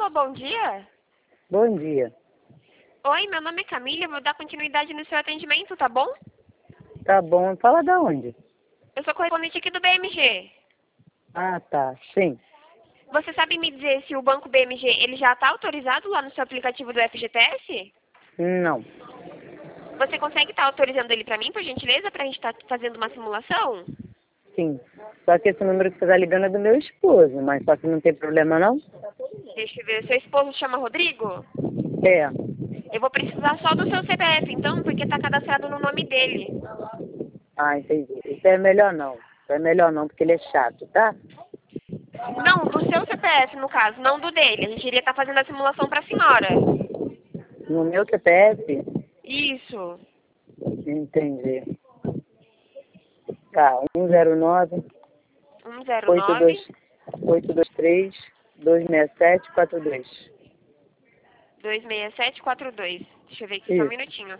Alô, bom dia. Bom dia. Oi, meu nome é Camila, eu vou dar continuidade no seu atendimento, tá bom? Tá bom. Fala da onde? Eu sou correspondente aqui do BMG. Ah, tá. Sim. Você sabe me dizer se o banco BMG ele já está autorizado lá no seu aplicativo do FGTS? Não. Você consegue estar autorizando ele para mim, por gentileza, para a gente estar fazendo uma simulação? Sim. Só que esse número que você tá ligando é do meu esposo, mas só que não tem problema não? Deixa eu ver, seu esposo chama Rodrigo? É. Eu vou precisar só do seu CPF, então, porque está cadastrado no nome dele. Ah, entendi. Isso é melhor não. Isso é melhor não, porque ele é chato, tá? Não, do seu CPF, no caso, não do dele. A gente iria estar fazendo a simulação para a senhora. No meu CPF? Isso. Entendi. Tá, 109 109 82 823 267 42. 26742. Deixa eu ver aqui só um Isso. minutinho.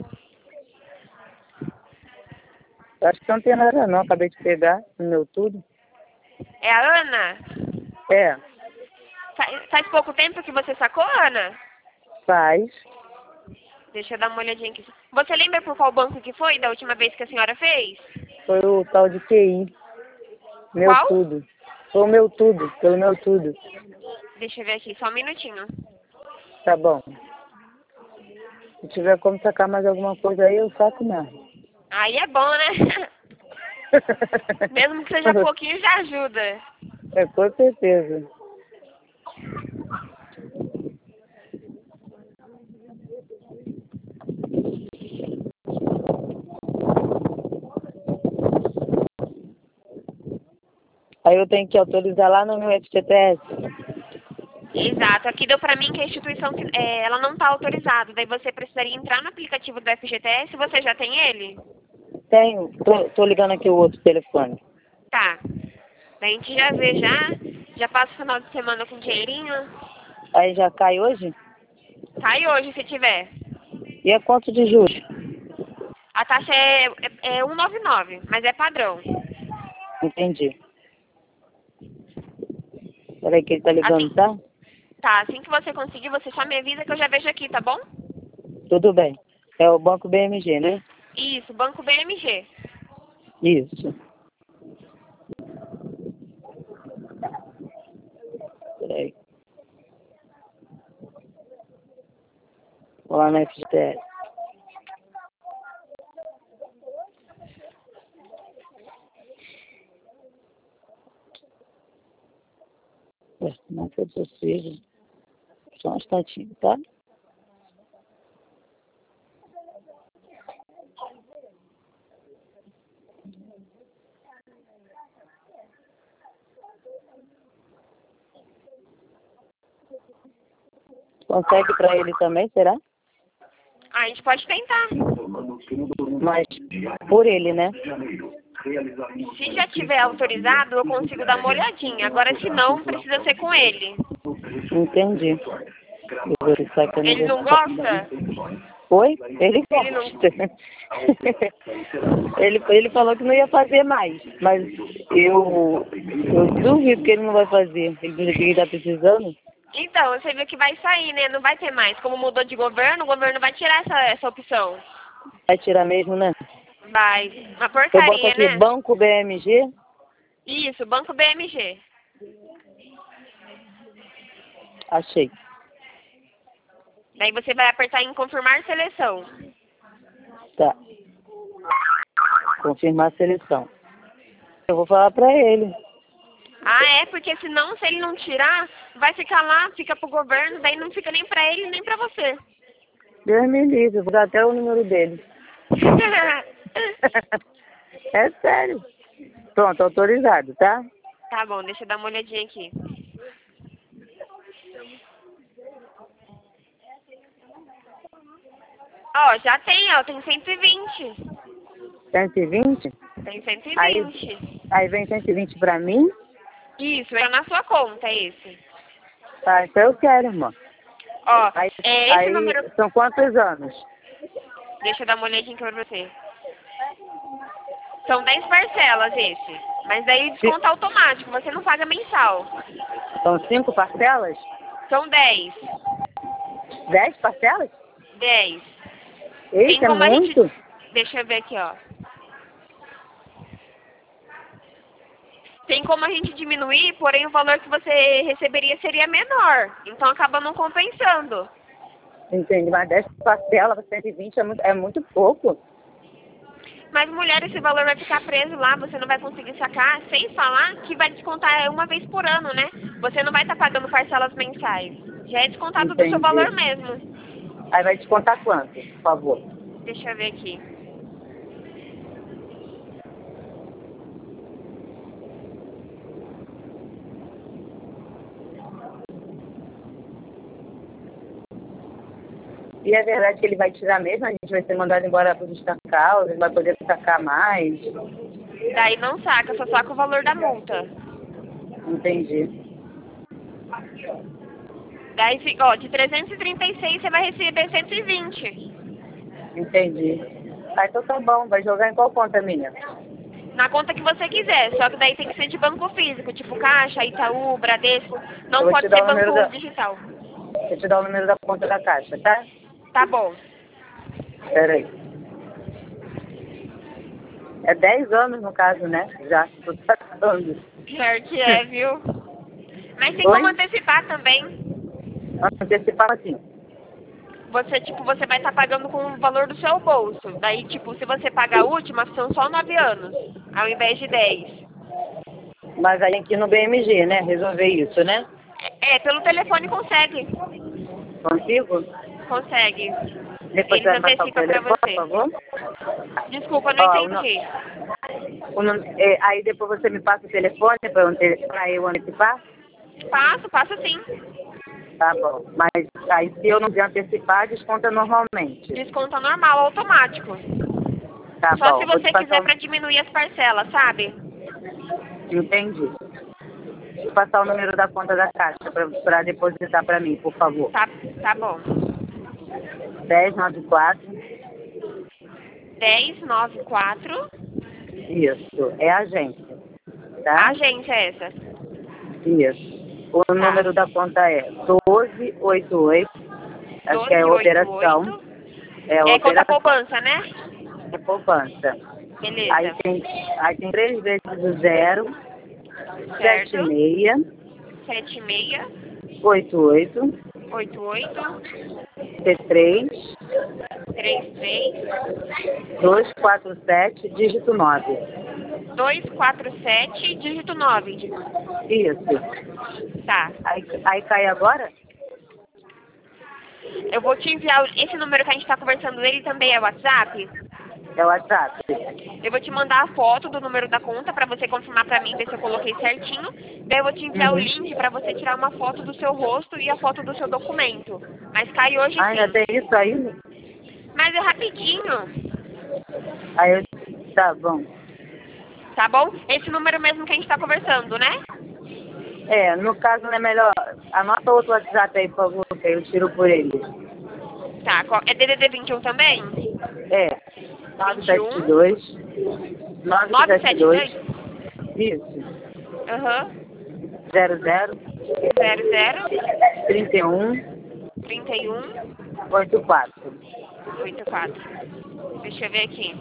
Acho que não tem nada não, acabei de pegar no meu tudo. É a Ana? É, Faz pouco tempo que você sacou, Ana? faz. Deixa eu dar uma olhadinha aqui. Você lembra por qual banco que foi da última vez que a senhora fez? Foi o tal de QI. Meu Qual? tudo. Foi o meu tudo, pelo meu tudo. Deixa eu ver aqui, só um minutinho. Tá bom. Se tiver como sacar mais alguma coisa aí, eu saco mais. Aí é bom, né? Mesmo que seja pouquinho, já ajuda. É, com certeza. Aí eu tenho que autorizar lá no meu FGTS. Exato. Aqui deu pra mim que a instituição ela não está autorizada. Daí você precisaria entrar no aplicativo do FGTS. Você já tem ele? Tenho. Tô ligando aqui o outro telefone. Tá. Daí a gente já vê já passa o final de semana com dinheirinho. Aí já cai hoje? Sai hoje se tiver. E é quanto de juros? A taxa é 199, mas é padrão. Entendi. Peraí que ele tá ligando, Assim, tá? tá, assim que você conseguir, você só me avisa que eu já vejo aqui, tá bom? Tudo bem. É o Banco BMG, né? Isso, Banco BMG. Isso. Peraí. Vou lá no FGTS. Não foi possível. Só um instantinho, tá? Consegue pra ele também, será? A gente pode tentar. Mas por ele, né? Se já tiver autorizado, eu consigo dar uma olhadinha. Agora, se não, precisa ser com ele. Entendi. Eu vou verificar aqui, eu não Ele vou... não gosta? Oi? Ele Ele não... gosta. ele falou que não ia fazer mais, mas eu duvido que ele não vai fazer. Ele disse que ele tá precisando. Então, você viu que vai sair, né? Não vai ter mais. Como mudou de governo, o governo vai tirar essa opção. Vai tirar mesmo, né? Vai. Uma Eu boto porcaria, aqui né? Banco BMG. Isso, Banco BMG. Achei. Daí você vai apertar em confirmar seleção. Tá. Confirmar a seleção. Eu vou falar pra ele. Ah, é? Porque senão, se ele não tirar, vai ficar lá, fica pro governo, daí não fica nem pra ele, nem pra você. Deus me livre, eu vou dar até o número dele. É sério. Pronto, autorizado, tá? Tá bom, deixa eu dar uma olhadinha aqui. Ó, já tem, ó, tem 120. 120? Tem Aí, 120. aí vem 120 pra mim? Isso, é na sua conta esse. Tá, então eu quero, irmã. Ó, Aí, esse aí número... são quantos anos? Deixa eu dar uma olhadinha aqui pra você. São 10 parcelas esse. Mas daí desconto automático, você não paga mensal. São 5 parcelas? São 10. 10 parcelas? 10. Eita, é muito? Deixa eu ver aqui, ó. Tem como a gente diminuir, porém o valor que você receberia seria menor. Então acaba não compensando. Entendi, mas 10 parcelas, 120 é muito pouco. Mas, mulher, esse valor vai ficar preso lá, você não vai conseguir sacar, sem falar que vai descontar uma vez por ano, né? Você não vai estar pagando parcelas mensais. Já é descontado do seu valor mesmo. Aí vai descontar quanto, por favor? Deixa eu ver aqui. E é verdade que ele vai tirar mesmo? A gente vai ser mandado embora por justa causa, não vai poder sacar mais? Daí não saca, só saca o valor da multa. Entendi. Daí, ó, de 336 você vai receber 120. Entendi. Ah, então tá bom. Vai jogar em qual conta minha? Na conta que você quiser, só que daí tem que ser de banco físico, tipo Caixa, Itaú, Bradesco. Não pode ser banco digital. Vou te dar o número da conta da Caixa, tá? Tá bom. Pera aí. É 10 anos no caso, né? Já, tô tratando. Pior que é, viu? Mas tem como antecipar também. Antecipar assim. Você vai estar pagando com o valor do seu bolso. Daí, tipo, se você pagar a última, são só 9 anos, ao invés de 10. Mas aí aqui no BMG, né? Resolver isso, né? Pelo telefone consegue. Consigo? Consegue. Depois Eles você vai passar o antecipam pra telefone, você. por favor? Desculpa, não entendi. Aí depois você me passa o telefone pra eu antecipar? Passo sim. Tá bom. Mas aí se eu não vier antecipar, desconta normalmente. Desconta normal, automático. Tá Só bom. se você quiser pra diminuir as parcelas, sabe? Entendi. Vou passar o número da conta da Caixa pra depositar pra mim, por favor. Tá bom. 1094. 1094. Isso. É a agência. Tá? A agência é essa. Isso. O número da conta é 1288. Acho que é 1288. operação. É conta poupança, né? É poupança. Beleza. Aí tem 3 vezes o 0, Certo. 76, 76. 88, 88. 33, 33. 247, dígito 9. 247, dígito 9. Isso. Tá. Aí cai agora? Eu vou te enviar esse número que a gente tá conversando, ele também é WhatsApp? É o WhatsApp. Eu vou te mandar a foto do número da conta pra você confirmar pra mim, ver se eu coloquei certinho. Daí eu vou te enviar o link pra você tirar uma foto do seu rosto e a foto do seu documento. Mas cai hoje sim. Ainda tem isso aí? Mas é rapidinho. Tá bom. Tá bom? Esse número mesmo que a gente tá conversando, né? No caso é melhor. Anota outro WhatsApp aí, por favor, que eu tiro por ele. Tá, é DDD 21 também? 972. 972. Isso. Aham. 00. 31. 84. 84. Deixa eu ver aqui.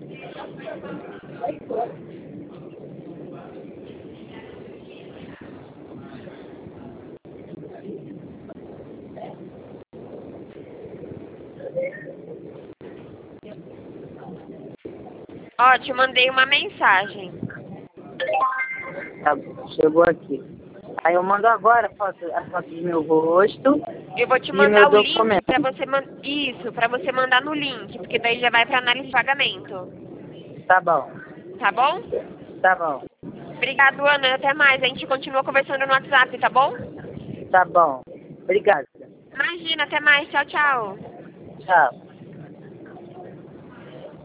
Ó, te mandei uma mensagem. Tá bom, chegou aqui. Aí eu mando agora a foto do meu rosto. Eu vou te mandar o link pra você pra você mandar no link, porque daí já vai pra análise de pagamento. Tá bom. Tá bom? Tá bom. Obrigado, Ana. Até mais. A gente continua conversando no WhatsApp, tá bom? Tá bom. Obrigada. Imagina, até mais. Tchau, tchau. Tchau.